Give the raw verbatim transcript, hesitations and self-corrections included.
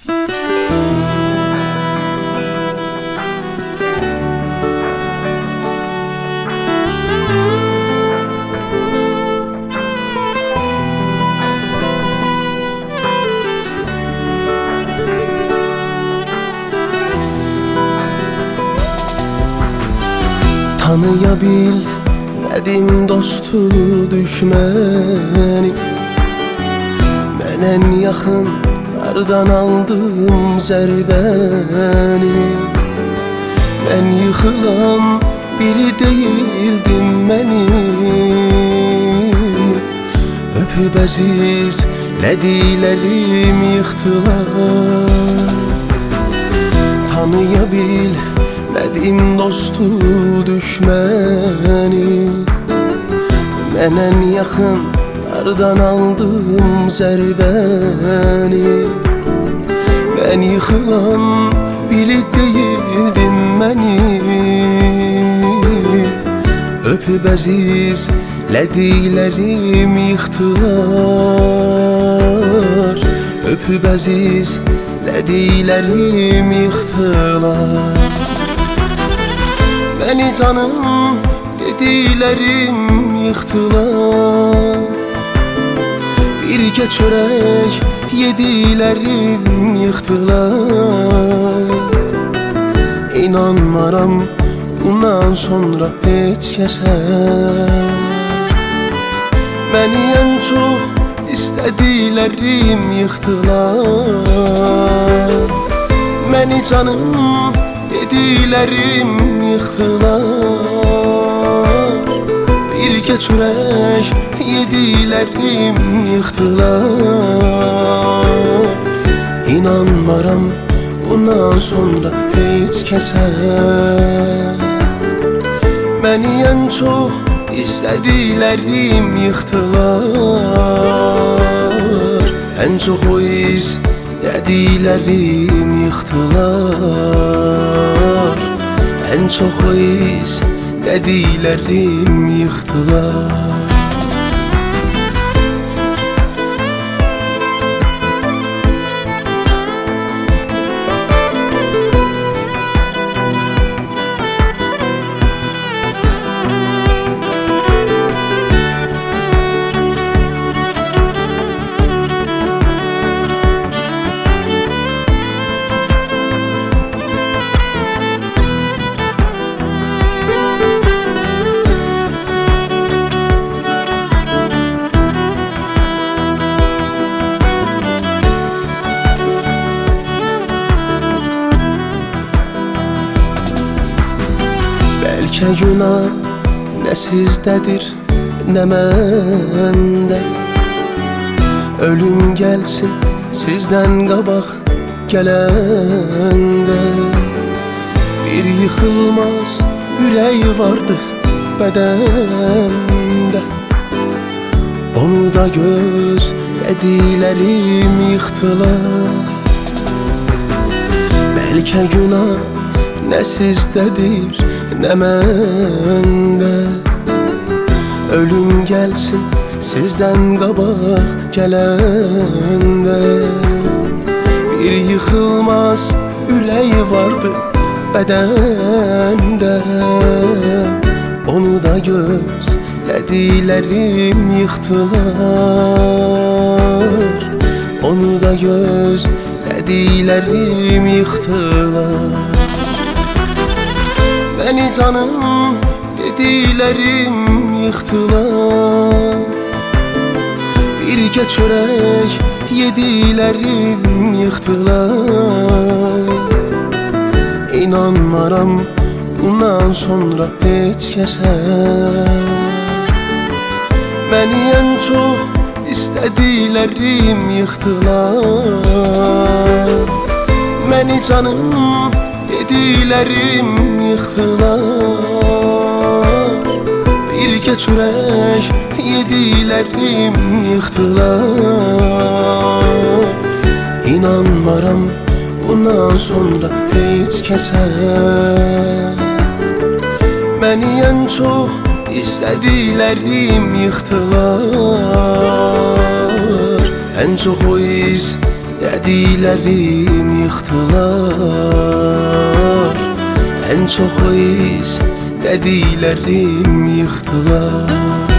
Tanıyabilmedim dostu düşməni, mən ən yaxınlardan aldım zərbəni. Mən yıxılan biri değildim məni, öpüb əzizlədiklərim yıxtılar. Tanıyabilmedim dostu düşməni, mən ən yaxınlardan aldım zərbəni. Mən yıxılan biri değildim məni, öpüb əzizlədiklərim yıxtılar. Öpüb əzizlədiklərim yıxtılar. Məni canım dediklərim yıxtılar. Birgə çörək yediklərim yıxtılar. İnanmaram bundan sonra heç kəsə, məni ən çox istədiklərim yıxtılar. Məni canım dediklərim yıxtılar. Birgə çörək yediklərim yıxtılar. İnanmaram bundan sonra heç kəsə, məni ən çox istədiklərim yıxtılar. Ən çox o istədiklərim yıxtılar. Ən çox o istədiklərim yıxtılar. Bəlkə günah nə sizdədir, nə məndə. Ölüm gəlsin sizdən qabaq gələndə. Bir yıxılmaz ürək vardı bədəndə, onu da gözlədiklərim yıxtılar. Bəlkə günah nə sizdədir, nə məndə. Ölüm gəlsin sizdən qabaq gələndə. Bir yıxılmaz ürək vardı bədəndə, onu da gözlədiklərim yıxtılar. Onu da gözlədiklərim yıxtılar. Məni canım dediklərim yıxtılar. Birgə çörək yediklərim yıxtılar. İnanmaram bundan sonra heç kəsə, məni ən çox istədiklərim yıxtılar. Məni canım dediklərim yıxtılar. Birgə çörək yediklərim yıxtılar. İnanmaram bundan sonra heç kəsə, məni ən çox istədiklərim yıxtılar. Ən çox o istədiklərim Dediklərim yıxdılar. Ən çox o iz dediklərim yıxdılar.